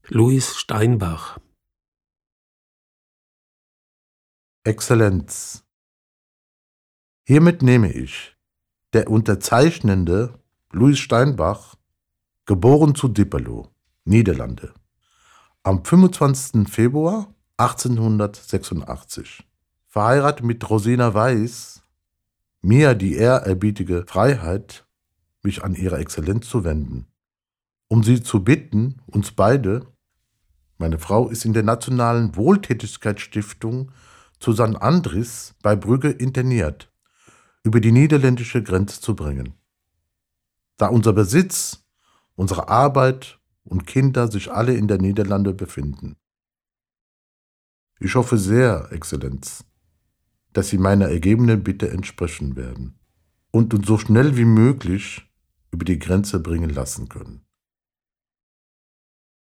Louis Steinbach. Exzellenz. Hiermit nehme ich, der Unterzeichnende Louis Steinbach, geboren zu Dipperlo, Niederlande, am 25. Februar 1886, verheiratet mit Rosina Weiß, mir die ehrerbietige Freiheit, mich an Ihre Exzellenz zu wenden, um Sie zu bitten, uns beide, meine Frau ist in der Nationalen Wohltätigkeitsstiftung zu St. Andries bei Brügge interniert, über die niederländische Grenze zu bringen. Da unser Besitz, unsere Arbeit und Kinder sich alle in der Niederlande befinden. Ich hoffe sehr, Exzellenz, dass Sie meiner ergebenen Bitte entsprechen werden und uns so schnell wie möglich über die Grenze bringen lassen können.